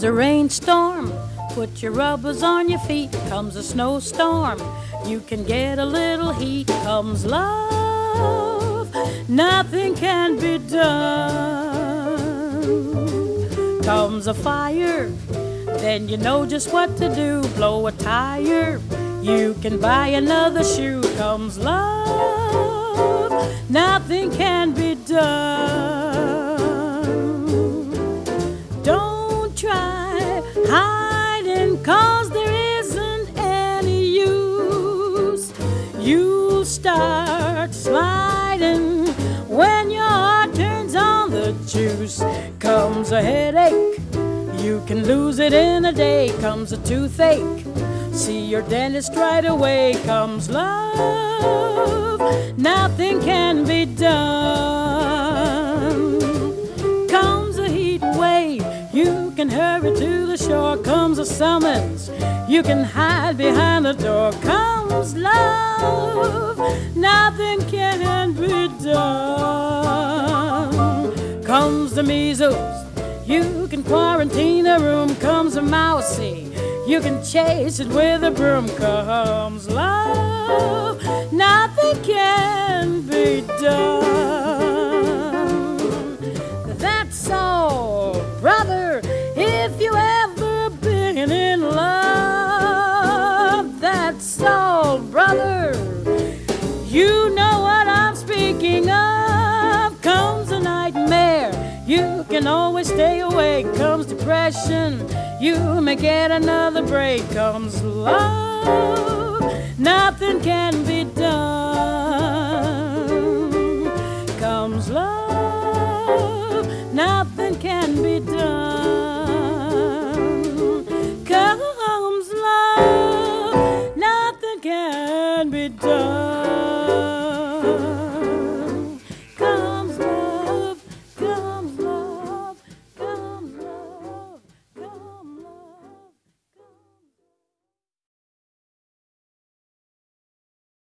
a rainstorm, put your rubbers on your feet. Comes a snowstorm, you can get a little heat. Comes love, nothing can be done. Comes a fire, then you know just what to do. Blow a tire, you can buy another shoe. Comes love, nothing can be done. Don't try hiding, 'cause there isn't any use. You'll start sliding when your heart turns on the juice. Comes a headache, you can lose it in a day. Comes a toothache, see your dentist right away. Comes love, nothing can be done. Comes a heat wave, you can hurry to the shore. Comes a summons, you can hide behind the door. Comes love, nothing can be done. Comes the measles, you can quarantine a room. Comes a mousey, you can chase it with a broom. Comes love, nothing can be done. That's all, brother, if you ever been in love. That's all, brother, you know what I'm speaking of. Comes a nightmare, you can always stay awake. Comes depression, you may get another break. Comes love, nothing can be done. Comes love, nothing can be done. Comes love, nothing can be done.